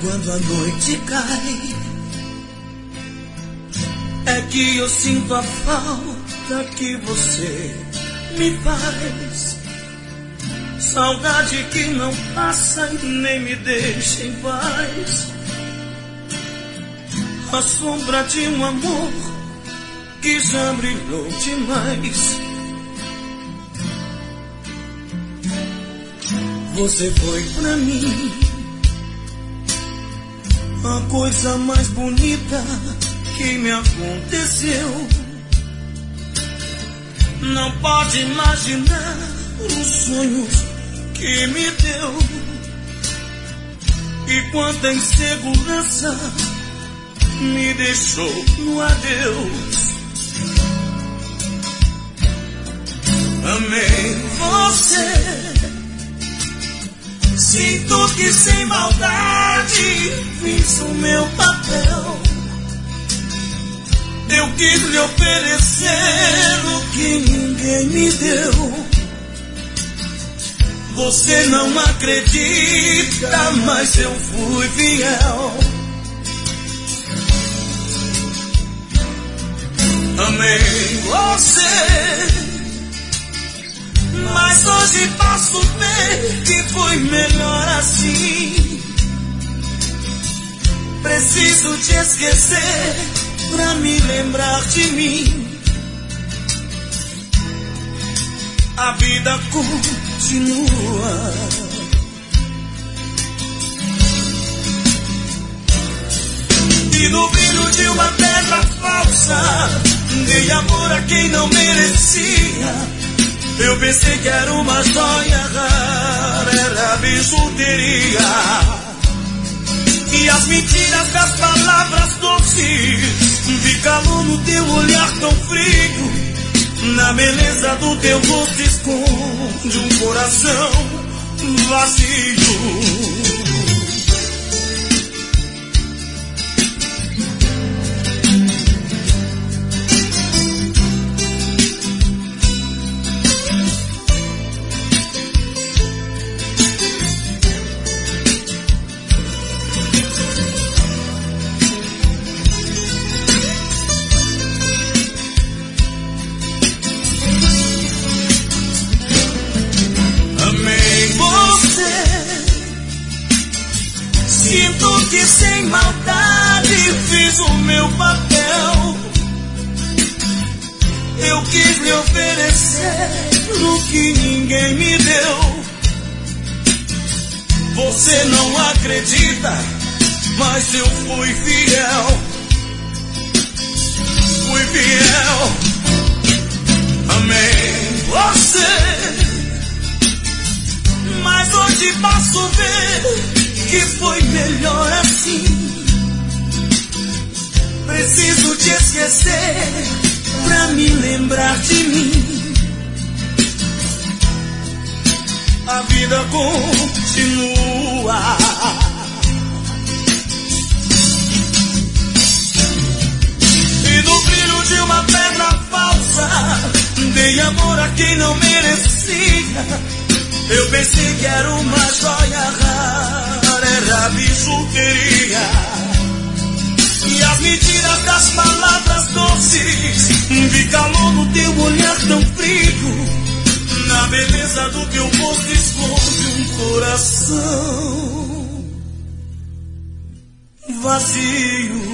quando a noite cai, é que eu sinto a falta que você me faz. Saudade que não passa e nem me deixa em paz. A sombra de um amor que já brilhou demais. Você foi pra mim a coisa mais bonita que me aconteceu. Não pode imaginar os sonhos que me deu e quanta insegurança me deixou no adeus. Amei você, sinto que sem maldade fiz o meu papel. Eu quis lhe oferecer o que ninguém me deu. Você não acredita, mas eu fui fiel. Amei você, mas hoje posso ver que foi melhor assim. Preciso te esquecer pra me lembrar de mim. A vida continua. E no brilho de uma pedra falsa, dei amor a quem não merecia. Eu pensei que era uma joia rara, era bijuteria. E as mentiras das palavras doces, vi calor no teu olhar tão frio. Na beleza do teu rosto esconde um coração vazio. Sinto que sem maldade fiz o meu papel. Eu quis lhe oferecer o que ninguém me deu. Você não acredita, mas eu fui fiel. Fui fiel. Amei você, mas hoje posso ver que foi melhor assim. Preciso te esquecer pra me lembrar de mim. A vida continua. E no brilho de uma pedra falsa, dei amor a quem não merecia. Eu pensei que era uma joia rara, era bijuteria. E as mentiras das palavras doces, vi calor no teu olhar tão frio. Na beleza do teu rosto esconde um coração vazio.